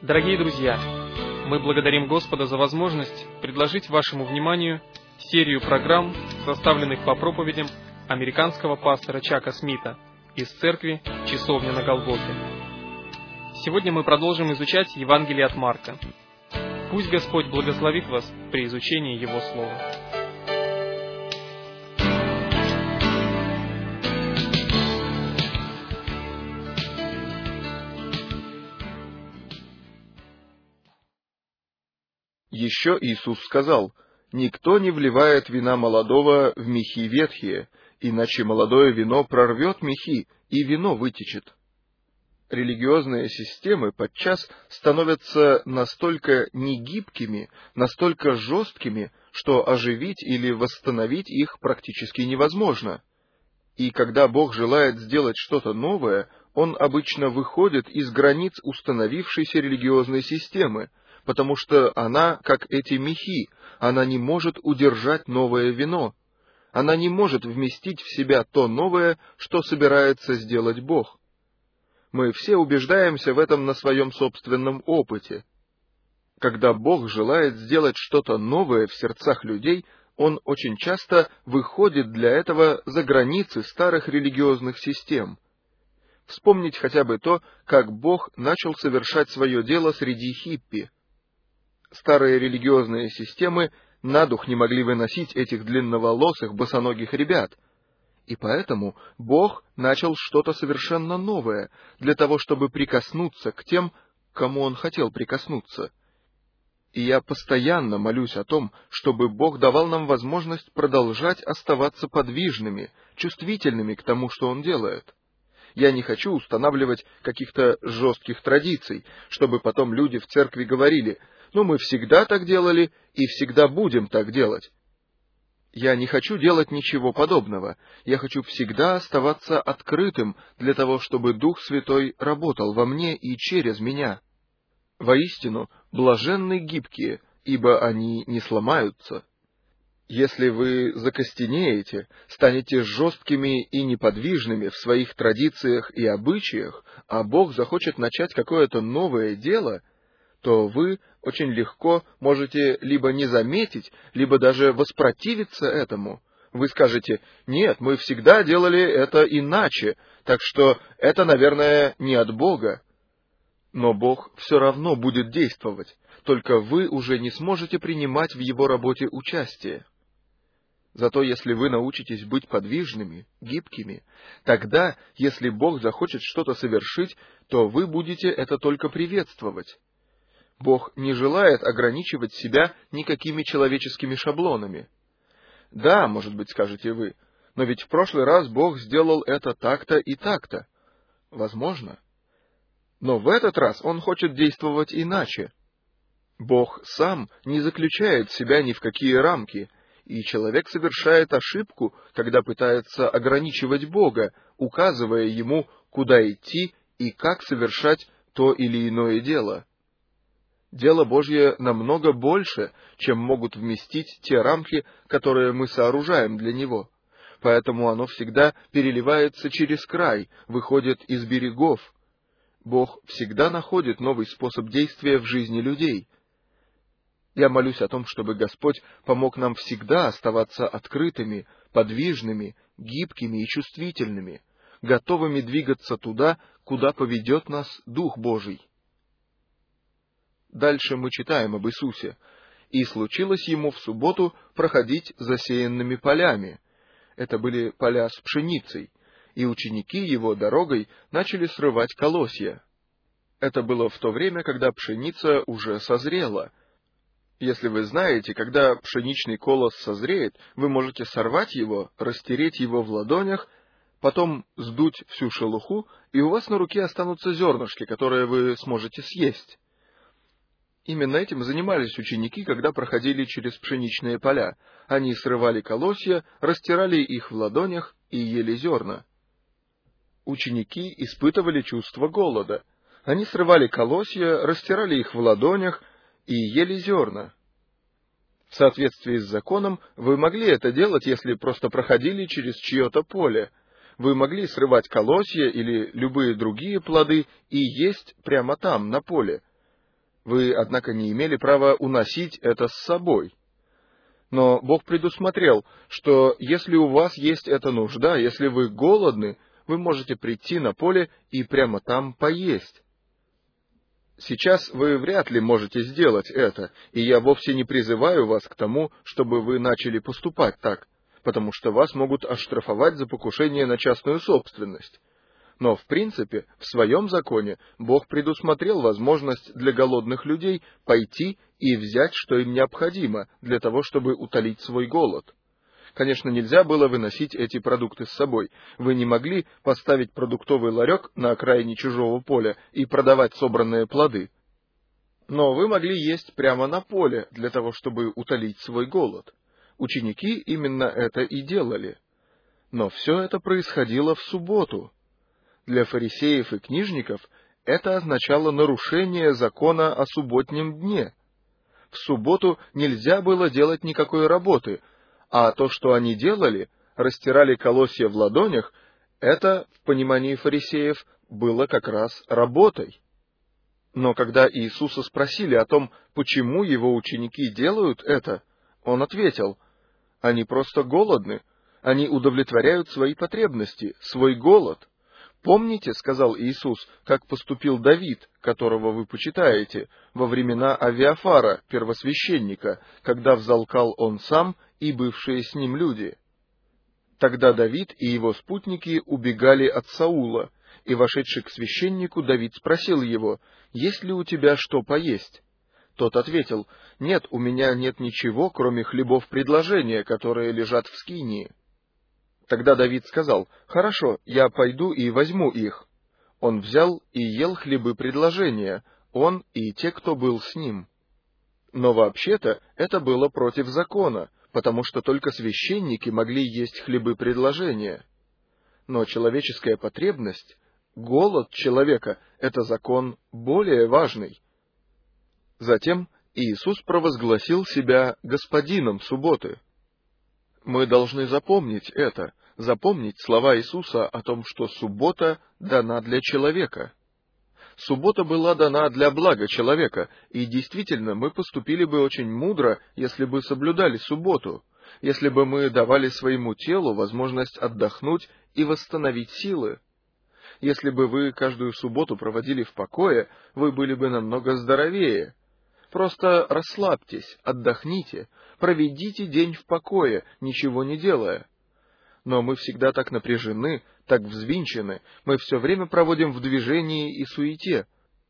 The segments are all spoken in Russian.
Дорогие друзья, мы благодарим Господа за возможность предложить вашему вниманию серию программ, составленных по проповедям американского пастора Чака Смита из церкви «Часовня на Голгофе». Сегодня мы продолжим изучать Евангелие от Марка. Пусть Господь благословит вас при изучении Его Слова. Еще Иисус сказал: «Никто не вливает вина молодого в мехи ветхие, иначе молодое вино прорвет мехи, и вино вытечет». Религиозные системы подчас становятся настолько негибкими, настолько жесткими, что оживить или восстановить их практически невозможно. И когда Бог желает сделать что-то новое, Он обычно выходит из границ установившейся религиозной системы, потому что она, как эти мехи, она не может удержать новое вино. Она не может вместить в себя то новое, что собирается сделать Бог. Мы все убеждаемся в этом на своем собственном опыте. Когда Бог желает сделать что-то новое в сердцах людей, Он очень часто выходит для этого за границы старых религиозных систем. Вспомнить хотя бы то, как Бог начал совершать свое дело среди хиппи. Старые религиозные системы на дух не могли выносить этих длинноволосых, босоногих ребят. И поэтому Бог начал что-то совершенно новое, для того, чтобы прикоснуться к тем, к кому Он хотел прикоснуться. И я постоянно молюсь о том, чтобы Бог давал нам возможность продолжать оставаться подвижными, чувствительными к тому, что Он делает. Я не хочу устанавливать каких-то жестких традиций, чтобы потом люди в церкви говорили: «Ну, мы всегда так делали и всегда будем так делать». Я не хочу делать ничего подобного. Я хочу всегда оставаться открытым для того, чтобы Дух Святой работал во мне и через меня. Воистину, блаженны гибкие, ибо они не сломаются. Если вы закостенеете, станете жесткими и неподвижными в своих традициях и обычаях, а Бог захочет начать какое-то новое дело, то вы очень легко можете либо не заметить, либо даже воспротивиться этому. Вы скажете: «Нет, мы всегда делали это иначе, так что это, наверное, не от Бога». Но Бог все равно будет действовать, только вы уже не сможете принимать в Его работе участие. Зато если вы научитесь быть подвижными, гибкими, тогда, если Бог захочет что-то совершить, то вы будете это только приветствовать. Бог не желает ограничивать себя никакими человеческими шаблонами. Да, может быть, скажете вы, но ведь в прошлый раз Бог сделал это так-то и так-то. Возможно. Но в этот раз Он хочет действовать иначе. Бог сам не заключает себя ни в какие рамки, и человек совершает ошибку, когда пытается ограничивать Бога, указывая Ему, куда идти и как совершать то или иное дело. Дело Божье намного больше, чем могут вместить те рамки, которые мы сооружаем для него. Поэтому оно всегда переливается через край, выходит из берегов. Бог всегда находит новый способ действия в жизни людей. Я молюсь о том, чтобы Господь помог нам всегда оставаться открытыми, подвижными, гибкими и чувствительными, готовыми двигаться туда, куда поведет нас Дух Божий. Дальше мы читаем об Иисусе. «И случилось Ему в субботу проходить засеянными полями». Это были поля с пшеницей, и ученики Его дорогой начали срывать колосья. Это было в то время, когда пшеница уже созрела. Если вы знаете, когда пшеничный колос созреет, вы можете сорвать его, растереть его в ладонях, потом сдуть всю шелуху, и у вас на руке останутся зернышки, которые вы сможете съесть. Именно этим занимались ученики, когда проходили через пшеничные поля. Они срывали колосья, растирали их в ладонях и ели зерна. Ученики испытывали чувство голода. Они срывали колосья, растирали их в ладонях и ели зерна. В соответствии с законом вы могли это делать, если просто проходили через чье-то поле. Вы могли срывать колосья или любые другие плоды и есть прямо там, на поле. Вы, однако, не имели права уносить это с собой. Но Бог предусмотрел, что если у вас есть эта нужда, если вы голодны, вы можете прийти на поле и прямо там поесть. Сейчас вы вряд ли можете сделать это, и я вовсе не призываю вас к тому, чтобы вы начали поступать так, потому что вас могут оштрафовать за покушение на частную собственность. Но, в принципе, в своем законе Бог предусмотрел возможность для голодных людей пойти и взять, что им необходимо, для того, чтобы утолить свой голод. Конечно, нельзя было выносить эти продукты с собой. Вы не могли поставить продуктовый ларек на окраине чужого поля и продавать собранные плоды. Но вы могли есть прямо на поле, для того, чтобы утолить свой голод. Ученики именно это и делали. Но все это происходило в субботу. Для фарисеев и книжников это означало нарушение закона о субботнем дне. В субботу нельзя было делать никакой работы, а то, что они делали, растирали колосья в ладонях, это, в понимании фарисеев, было как раз работой. Но когда Иисуса спросили о том, почему его ученики делают это, он ответил: «Они просто голодны, они удовлетворяют свои потребности, свой голод». «Помните, — сказал Иисус, — как поступил Давид, которого вы почитаете, во времена Авиафара, первосвященника, когда взалкал он сам и бывшие с ним люди? Тогда Давид и его спутники убегали от Саула, и, вошедший к священнику, Давид спросил его: «Есть ли у тебя что поесть?» Тот ответил: «Нет, у меня нет ничего, кроме хлебов предложения, которые лежат в скинии». Тогда Давид сказал: «Хорошо, я пойду и возьму их». Он взял и ел хлебы предложения, он и те, кто был с ним. Но вообще-то это было против закона, потому что только священники могли есть хлебы предложения. Но человеческая потребность, голод человека — это закон более важный. Затем Иисус провозгласил себя господином субботы. Мы должны запомнить это, запомнить слова Иисуса о том, что суббота дана для человека. Суббота была дана для блага человека, и действительно мы поступили бы очень мудро, если бы соблюдали субботу, если бы мы давали своему телу возможность отдохнуть и восстановить силы. Если бы вы каждую субботу проводили в покое, вы были бы намного здоровее. Просто расслабьтесь, отдохните, проведите день в покое, ничего не делая. Но мы всегда так напряжены, так взвинчены, мы все время проводим в движении и суете.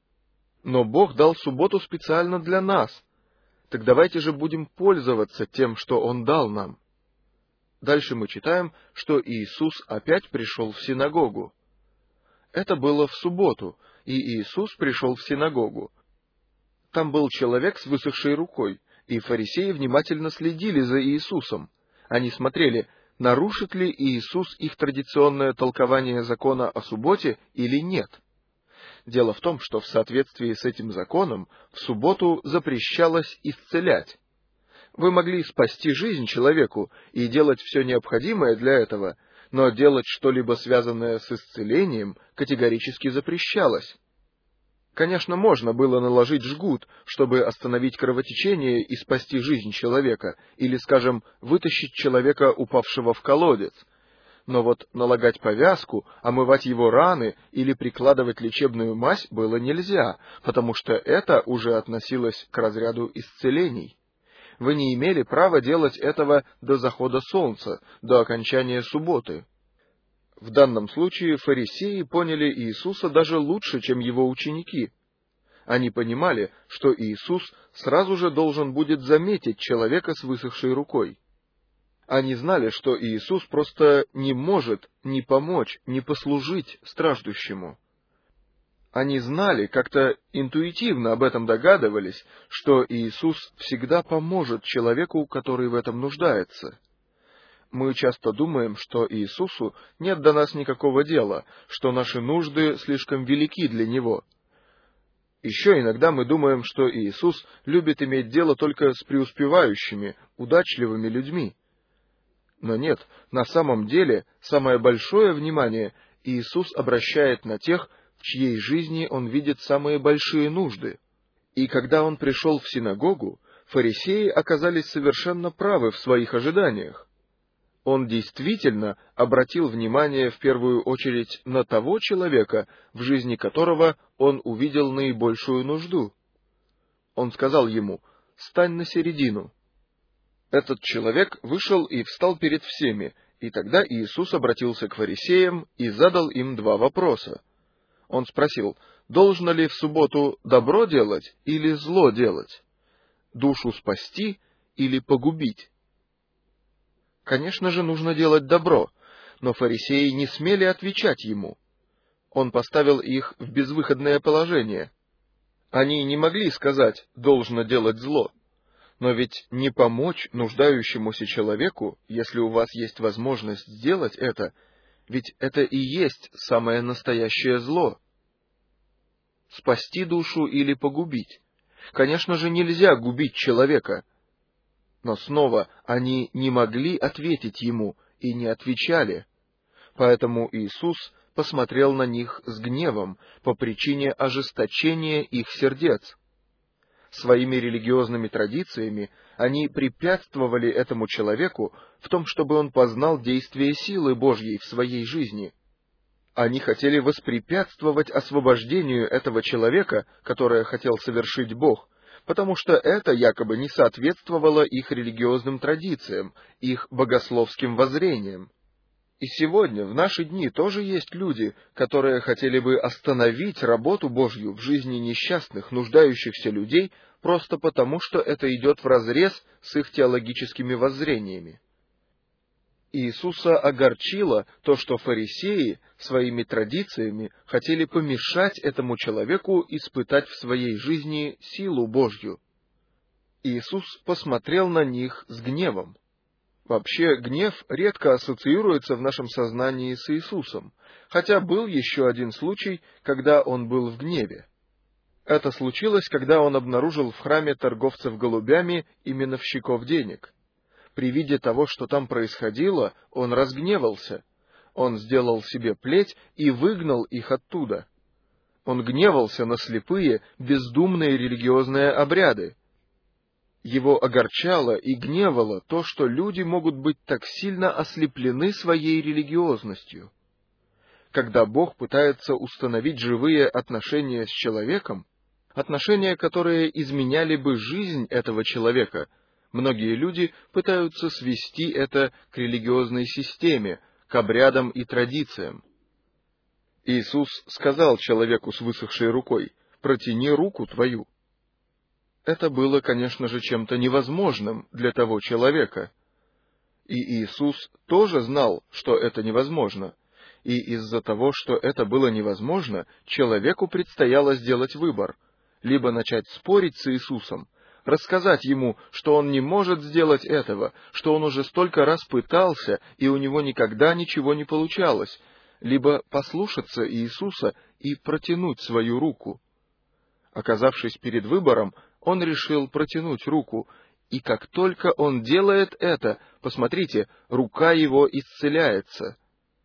Но Бог дал субботу специально для нас. Так давайте же будем пользоваться тем, что Он дал нам. Дальше мы читаем, что Иисус опять пришел в синагогу. Это было в субботу, и Иисус пришел в синагогу. Там был человек с высохшей рукой, и фарисеи внимательно следили за Иисусом. Они смотрели, нарушит ли Иисус их традиционное толкование закона о субботе или нет. Дело в том, что в соответствии с этим законом в субботу запрещалось исцелять. Вы могли спасти жизнь человеку и делать все необходимое для этого, но делать что-либо связанное с исцелением категорически запрещалось. Конечно, можно было наложить жгут, чтобы остановить кровотечение и спасти жизнь человека, или, скажем, вытащить человека, упавшего в колодец. Но вот налагать повязку, омывать его раны или прикладывать лечебную мазь было нельзя, потому что это уже относилось к разряду исцелений. Вы не имели права делать этого до захода солнца, до окончания субботы. В данном случае фарисеи поняли Иисуса даже лучше, чем его ученики. Они понимали, что Иисус сразу же должен будет заметить человека с высохшей рукой. Они знали, что Иисус просто не может ни помочь, ни послужить страждущему. Они знали, как-то интуитивно об этом догадывались, что Иисус всегда поможет человеку, который в этом нуждается. Мы часто думаем, что Иисусу нет до нас никакого дела, что наши нужды слишком велики для Него. Еще иногда мы думаем, что Иисус любит иметь дело только с преуспевающими, удачливыми людьми. Но нет, на самом деле, самое большое внимание Иисус обращает на тех, в чьей жизни Он видит самые большие нужды. И когда он пришел в синагогу, фарисеи оказались совершенно правы в своих ожиданиях. Он действительно обратил внимание в первую очередь на того человека, в жизни которого он увидел наибольшую нужду. Он сказал ему: «Стань на середину». Этот человек вышел и встал перед всеми, и тогда Иисус обратился к фарисеям и задал им два вопроса. Он спросил: «Должно ли в субботу добро делать или зло делать? Душу спасти или погубить?» Конечно же, нужно делать добро, но фарисеи не смели отвечать ему. Он поставил их в безвыходное положение. Они не могли сказать: «Должно делать зло». Но ведь не помочь нуждающемуся человеку, если у вас есть возможность сделать это, ведь это и есть самое настоящее зло. Спасти душу или погубить? Конечно же, нельзя губить человека. Но снова они не могли ответить ему и не отвечали. Поэтому Иисус посмотрел на них с гневом по причине ожесточения их сердец. Своими религиозными традициями они препятствовали этому человеку в том, чтобы он познал действие силы Божьей в своей жизни. Они хотели воспрепятствовать освобождению этого человека, которое хотел совершить Бог, потому что это якобы не соответствовало их религиозным традициям, их богословским воззрениям. И сегодня, в наши дни, тоже есть люди, которые хотели бы остановить работу Божью в жизни несчастных, нуждающихся людей, просто потому, что это идет вразрез с их теологическими воззрениями. Иисуса огорчило то, что фарисеи своими традициями хотели помешать этому человеку испытать в своей жизни силу Божью. Иисус посмотрел на них с гневом. Вообще, гнев редко ассоциируется в нашем сознании с Иисусом, хотя был еще один случай, когда он был в гневе. Это случилось, когда он обнаружил в храме торговцев голубями и меновщиков денег. При виде того, что там происходило, он разгневался. Он сделал себе плеть и выгнал их оттуда. Он гневался на слепые, бездумные религиозные обряды. Его огорчало и гневало то, что люди могут быть так сильно ослеплены своей религиозностью. Когда Бог пытается установить живые отношения с человеком, отношения, которые изменяли бы жизнь этого человека, многие люди пытаются свести это к религиозной системе, к обрядам и традициям. Иисус сказал человеку с высохшей рукой: «Протяни руку твою». Это было, конечно же, чем-то невозможным для того человека. И Иисус тоже знал, что это невозможно. И из-за того, что это было невозможно, человеку предстояло сделать выбор: либо начать спорить с Иисусом, рассказать ему, что он не может сделать этого, что он уже столько раз пытался, и у него никогда ничего не получалось, либо послушаться Иисуса и протянуть свою руку. Оказавшись перед выбором, он решил протянуть руку, и как только он делает это, посмотрите, рука его исцеляется.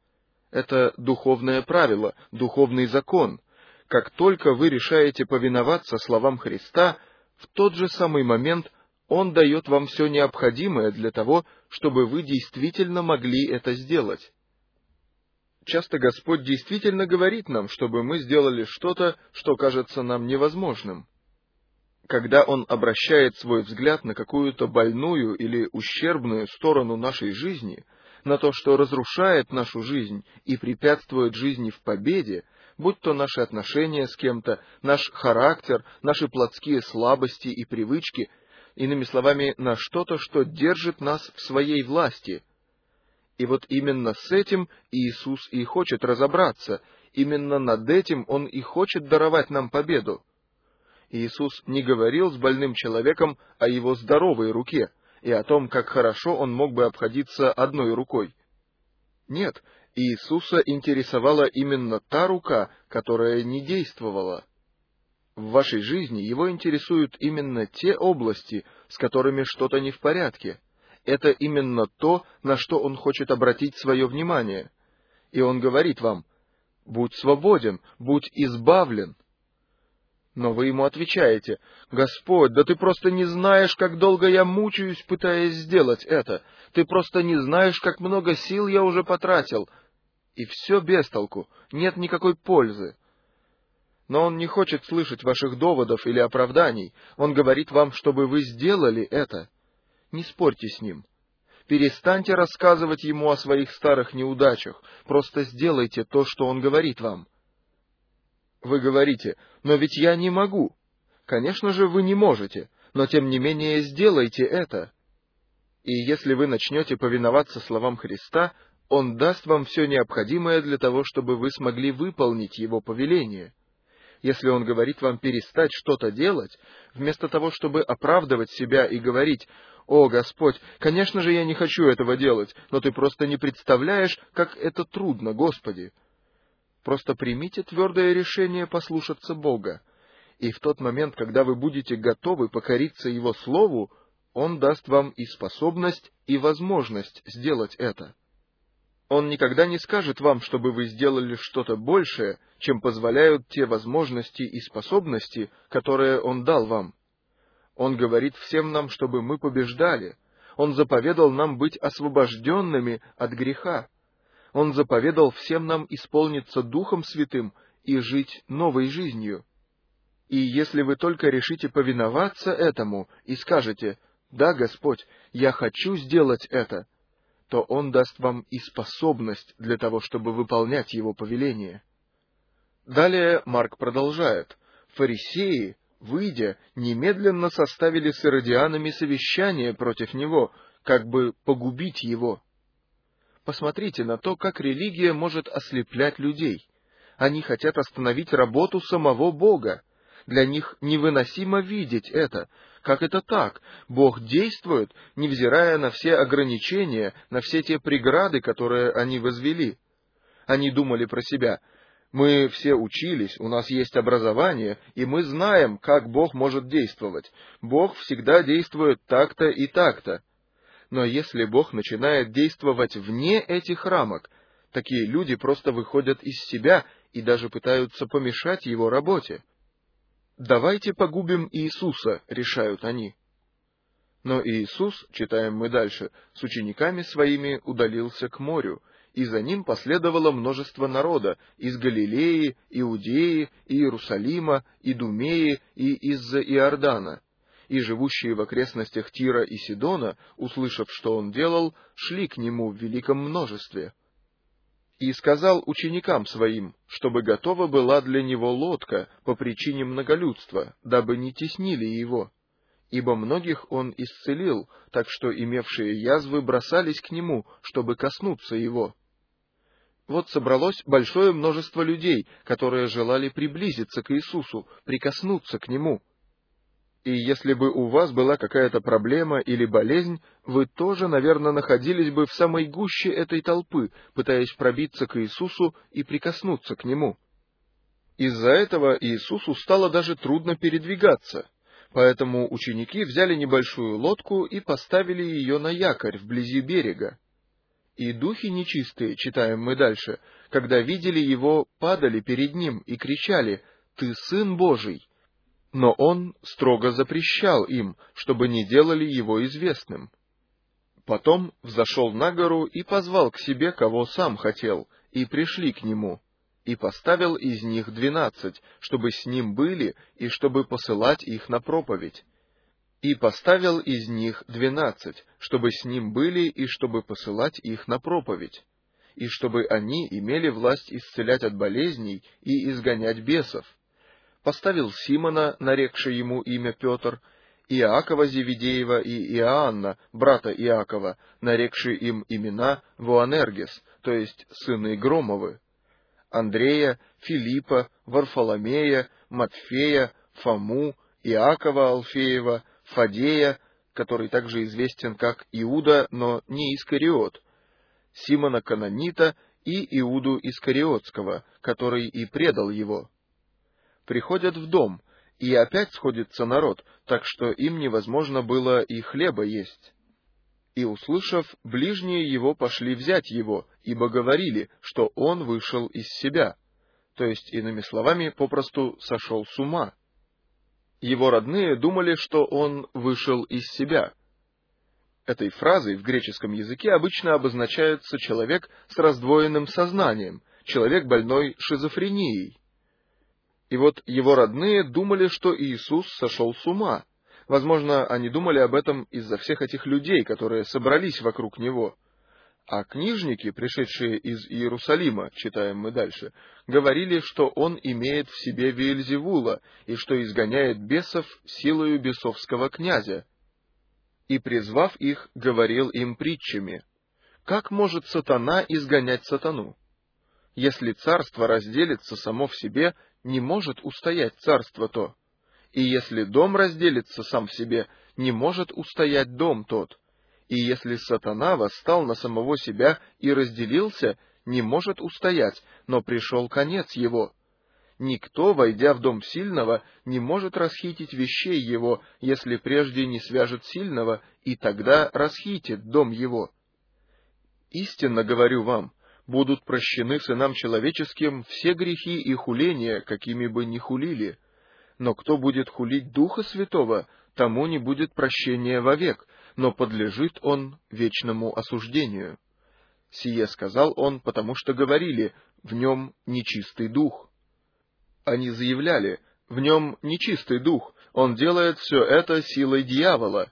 Это духовное правило, духовный закон. Как только вы решаете повиноваться словам Христа, в тот же самый момент Он дает вам все необходимое для того, чтобы вы действительно могли это сделать. Часто Господь действительно говорит нам, чтобы мы сделали что-то, что кажется нам невозможным. Когда Он обращает свой взгляд на какую-то больную или ущербную сторону нашей жизни, на то, что разрушает нашу жизнь и препятствует жизни в победе, будь то наши отношения с кем-то, наш характер, наши плотские слабости и привычки, иными словами, на что-то, что держит нас в своей власти. И вот именно с этим Иисус и хочет разобраться, именно над этим Он и хочет даровать нам победу. Иисус не говорил с больным человеком о его здоровой руке и о том, как хорошо он мог бы обходиться одной рукой. Нет, Иисуса интересовала именно та рука, которая не действовала. В вашей жизни Его интересуют именно те области, с которыми что-то не в порядке. Это именно то, на что Он хочет обратить свое внимание. И Он говорит вам: «Будь свободен, будь избавлен». Но вы ему отвечаете: «Господь, да ты просто не знаешь, как долго я мучаюсь, пытаясь сделать это. Ты просто не знаешь, как много сил я уже потратил». И все без толку, нет никакой пользы. Но он не хочет слышать ваших доводов или оправданий. Он говорит вам, чтобы вы сделали это. Не спорьте с ним. Перестаньте рассказывать ему о своих старых неудачах. Просто сделайте то, что он говорит вам. Вы говорите: «Но ведь я не могу». Конечно же, вы не можете, но тем не менее сделайте это. И если вы начнете повиноваться словам Христа, Он даст вам все необходимое для того, чтобы вы смогли выполнить Его повеление. Если Он говорит вам перестать что-то делать, вместо того, чтобы оправдывать себя и говорить: «О, Господь, конечно же, я не хочу этого делать, но Ты просто не представляешь, как это трудно, Господи». Просто примите твердое решение послушаться Бога. И в тот момент, когда вы будете готовы покориться Его Слову, Он даст вам и способность, и возможность сделать это. Он никогда не скажет вам, чтобы вы сделали что-то большее, чем позволяют те возможности и способности, которые Он дал вам. Он говорит всем нам, чтобы мы побеждали. Он заповедал нам быть освобожденными от греха. Он заповедал всем нам исполниться Духом Святым и жить новой жизнью. И если вы только решите повиноваться этому и скажете: «Да, Господь, я хочу сделать это», то Он даст вам и способность для того, чтобы выполнять Его повеление. Далее Марк продолжает. Фарисеи, выйдя, немедленно составили с иродианами совещание против Него, как бы погубить Его. Посмотрите на то, как религия может ослеплять людей. Они хотят остановить работу самого Бога. Для них невыносимо видеть это. Как это так? Бог действует, невзирая на все ограничения, на все те преграды, которые они возвели. Они думали про себя: мы все учились, у нас есть образование, и мы знаем, как Бог может действовать. Бог всегда действует так-то и так-то. Но если Бог начинает действовать вне этих рамок, такие люди просто выходят из себя и даже пытаются помешать Его работе. «Давайте погубим Иисуса», — решают они. Но Иисус, читаем мы дальше, с учениками своими удалился к морю, и за ним последовало множество народа из Галилеи, Иудеи, Иерусалима, Идумеи и из-за Иордана. И живущие в окрестностях Тира и Сидона, услышав, что он делал, шли к нему в великом множестве. И сказал ученикам своим, чтобы готова была для него лодка по причине многолюдства, дабы не теснили его. Ибо многих он исцелил, так что имевшие язвы бросались к нему, чтобы коснуться его. Вот собралось большое множество людей, которые желали приблизиться к Иисусу, прикоснуться к нему. И если бы у вас была какая-то проблема или болезнь, вы тоже, наверное, находились бы в самой гуще этой толпы, пытаясь пробиться к Иисусу и прикоснуться к Нему. Из-за этого Иисусу стало даже трудно передвигаться, поэтому ученики взяли небольшую лодку и поставили ее на якорь вблизи берега. И духи нечистые, читаем мы дальше, когда видели Его, падали перед Ним и кричали: «Ты Сын Божий!» Но Он строго запрещал им, чтобы не делали Его известным. Потом взошел на гору и позвал к себе, кого сам хотел, и пришли к Нему, и поставил из них 12, чтобы с Ним были, и чтобы посылать их на проповедь. И поставил из них 12, чтобы с Ним были, и чтобы посылать их на проповедь, и чтобы они имели власть исцелять от болезней и изгонять бесов. Поставил Симона, нарекший ему имя Петр, Иакова Зеведеева и Иоанна, брата Иакова, нарекший им имена Воанергес, то есть сыны Громовы, Андрея, Филиппа, Варфоломея, Матфея, Фому, Иакова Алфеева, Фадея, который также известен как Иуда, но не Искариот, Симона Кананита и Иуду Искариотского, который и предал его. Приходят в дом, и опять сходится народ, так что им невозможно было и хлеба есть. И, услышав, ближние его пошли взять его, ибо говорили, что он вышел из себя, то есть, иными словами, попросту сошел с ума. Его родные думали, что он вышел из себя. Этой фразой в греческом языке обычно обозначается человек с раздвоенным сознанием, человек, больной шизофренией. И вот его родные думали, что Иисус сошел с ума. Возможно, они думали об этом из-за всех этих людей, которые собрались вокруг него. А книжники, пришедшие из Иерусалима, читаем мы дальше, говорили, что он имеет в себе Веельзевула и что изгоняет бесов силою бесовского князя. И, призвав их, говорил им притчами: «Как может сатана изгонять сатану? Если царство разделится само в себе, не может устоять царство то. И если дом разделится сам в себе, не может устоять дом тот. И если сатана восстал на самого себя и разделился, не может устоять, но пришел конец его. Никто, войдя в дом сильного, не может расхитить вещей его, если прежде не свяжет сильного, и тогда расхитит дом его. Истинно говорю вам, будут прощены сынам человеческим все грехи и хуления, какими бы ни хулили. Но кто будет хулить Духа Святого, тому не будет прощения вовек, но подлежит он вечному осуждению. Сие сказал он, потому что говорили: в нем нечистый дух. Они заявляли: в нем нечистый дух, он делает все это силой дьявола.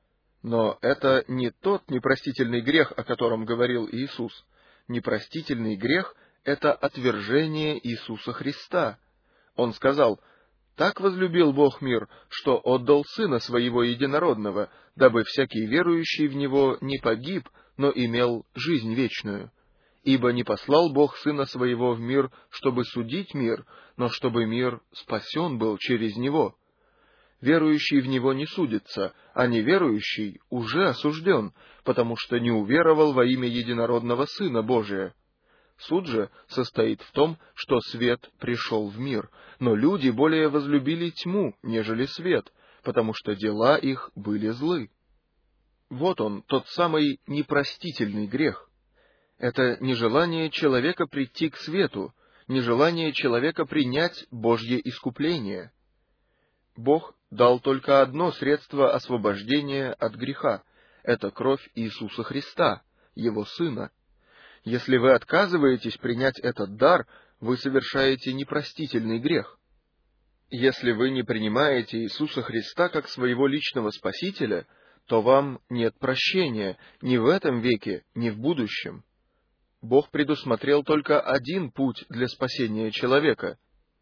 Но это не тот непростительный грех, о котором говорил Иисус. Непростительный грех — это отвержение Иисуса Христа. Он сказал: «Так возлюбил Бог мир, что отдал Сына Своего Единородного, дабы всякий верующий в Него не погиб, но имел жизнь вечную. Ибо не послал Бог Сына Своего в мир, чтобы судить мир, но чтобы мир спасен был через Него. Верующий в Него не судится, а неверующий уже осужден, потому что не уверовал во имя Единородного Сына Божия. Суд же состоит в том, что свет пришел в мир, но люди более возлюбили тьму, нежели свет, потому что дела их были злы». Вот он, тот самый непростительный грех. Это нежелание человека прийти к свету, нежелание человека принять Божье искупление. Бог дал только одно средство освобождения от греха — это кровь Иисуса Христа, Его Сына. Если вы отказываетесь принять этот дар, вы совершаете непростительный грех. Если вы не принимаете Иисуса Христа как своего личного Спасителя, то вам нет прощения ни в этом веке, ни в будущем. Бог предусмотрел только один путь для спасения человека.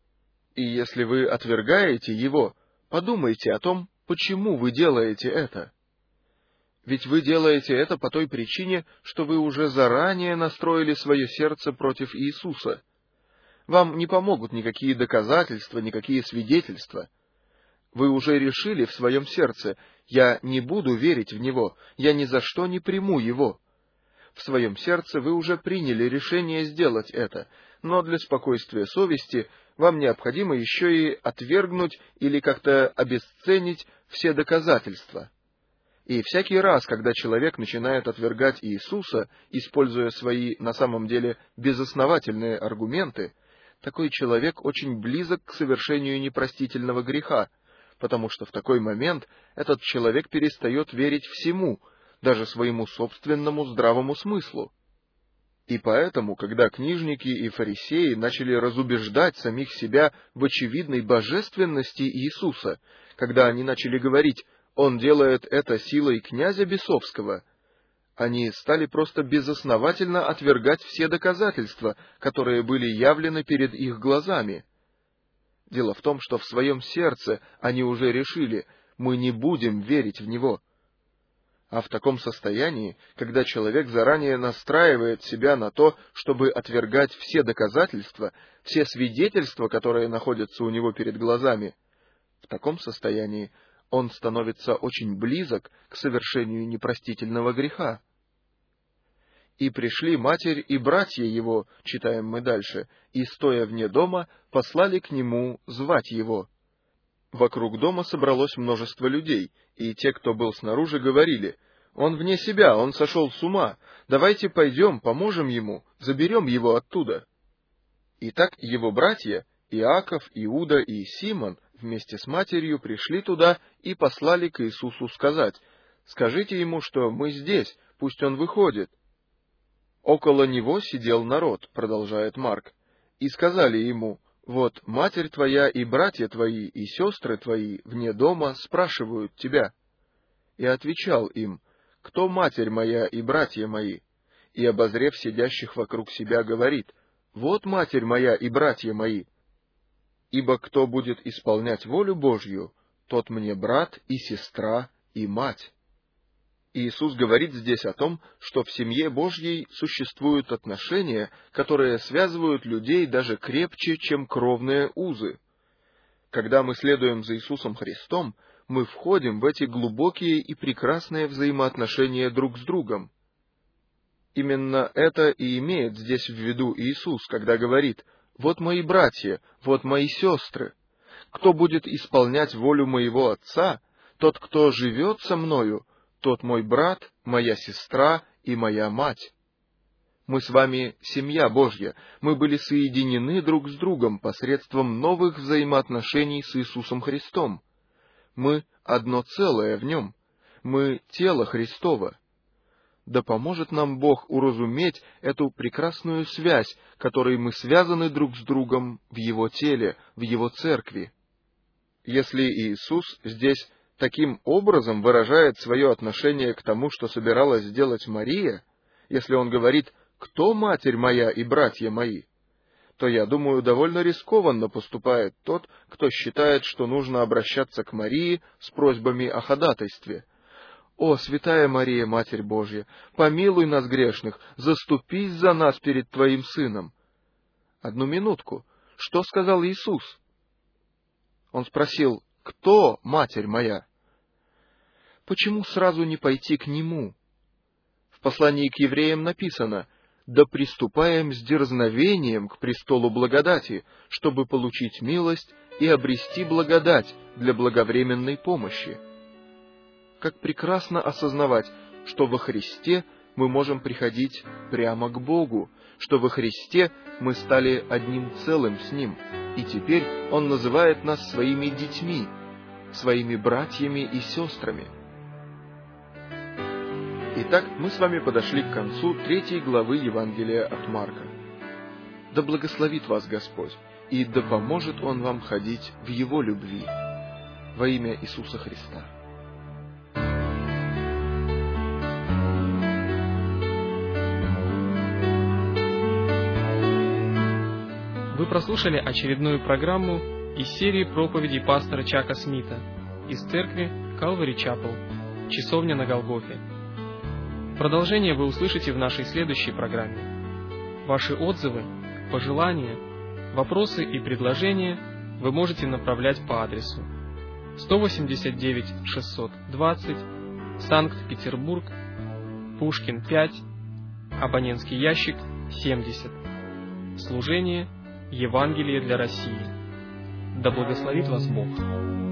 И если вы отвергаете его, подумайте о том, почему вы делаете это. Ведь вы делаете это по той причине, что вы уже заранее настроили свое сердце против Иисуса. Вам не помогут никакие доказательства, никакие свидетельства. Вы уже решили в своем сердце: «Я не буду верить в Него, я ни за что не приму Его». В своем сердце вы уже приняли решение сделать это, но для спокойствия совести вам необходимо еще и отвергнуть или как-то обесценить все доказательства. И всякий раз, когда человек начинает отвергать Иисуса, используя свои, на самом деле, безосновательные аргументы, такой человек очень близок к совершению непростительного греха, потому что в такой момент этот человек перестает верить всему, даже своему собственному здравому смыслу. И поэтому, когда книжники и фарисеи начали разубеждать самих себя в очевидной божественности Иисуса, когда они начали говорить: «Он делает это силой князя бесовского», они стали просто безосновательно отвергать все доказательства, которые были явлены перед их глазами. Дело в том, что в своем сердце они уже решили: «Мы не будем верить в Него». А в таком состоянии, когда человек заранее настраивает себя на то, чтобы отвергать все доказательства, все свидетельства, которые находятся у него перед глазами, в таком состоянии он становится очень близок к совершению непростительного греха. «И пришли матерь и братья его», читаем мы дальше, «и, стоя вне дома, послали к нему звать его». Вокруг дома собралось множество людей, и те, кто был снаружи, говорили: «Он вне себя, он сошел с ума. Давайте пойдем, поможем ему, заберем его оттуда». Итак, его братья, Иаков, Иуда и Симон, вместе с матерью пришли туда и послали к Иисусу сказать: «Скажите ему, что мы здесь, пусть он выходит». «Около него сидел народ», — продолжает Марк, «и сказали ему: вот матерь твоя и братья твои и сестры твои вне дома спрашивают тебя». И отвечал им: «Кто матерь моя и братья мои?» И, обозрев сидящих вокруг себя, говорит: «Вот матерь моя и братья мои. Ибо кто будет исполнять волю Божью, тот мне брат и сестра и мать». Иисус говорит здесь о том, что в семье Божьей существуют отношения, которые связывают людей даже крепче, чем кровные узы. Когда мы следуем за Иисусом Христом, мы входим в эти глубокие и прекрасные взаимоотношения друг с другом. Именно это и имеет здесь в виду Иисус, когда говорит: «Вот мои братья, вот мои сестры. Кто будет исполнять волю моего Отца, тот, кто живет со мною, тот мой брат, моя сестра и моя мать». Мы с вами семья Божья, мы были соединены друг с другом посредством новых взаимоотношений с Иисусом Христом. Мы одно целое в Нем, мы тело Христово. Да поможет нам Бог уразуметь эту прекрасную связь, которой мы связаны друг с другом в Его теле, в Его церкви. Если Иисус здесь таким образом выражает свое отношение к тому, что собиралась сделать Мария, если Он говорит: «Кто матерь моя и братья мои?», то, я думаю, довольно рискованно поступает тот, кто считает, что нужно обращаться к Марии с просьбами о ходатайстве. «О, святая Мария, Матерь Божья, помилуй нас грешных, заступись за нас перед Твоим Сыном». Одну минутку. Что сказал Иисус? Он спросил: «Кто матерь моя?» Почему сразу не пойти к Нему? В послании к евреям написано: «Да приступаем с дерзновением к престолу благодати, чтобы получить милость и обрести благодать для благовременной помощи». Как прекрасно осознавать, что во Христе мы можем приходить прямо к Богу, что во Христе мы стали одним целым с Ним, и теперь Он называет нас своими детьми, своими братьями и сестрами. Итак, мы с вами подошли к концу 3 главы Евангелия от Марка. Да благословит вас Господь, и да поможет Он вам ходить в Его любви. Во имя Иисуса Христа. Вы прослушали очередную программу из серии проповедей пастора Чака Смита из церкви Calvary Chapel, Часовня на Голгофе. Продолжение вы услышите в нашей следующей программе. Ваши отзывы, пожелания, вопросы и предложения вы можете направлять по адресу 189 620, Санкт-Петербург, Пушкин 5, абонентский ящик 70. Служение Евангелие для России. Да благословит вас Бог!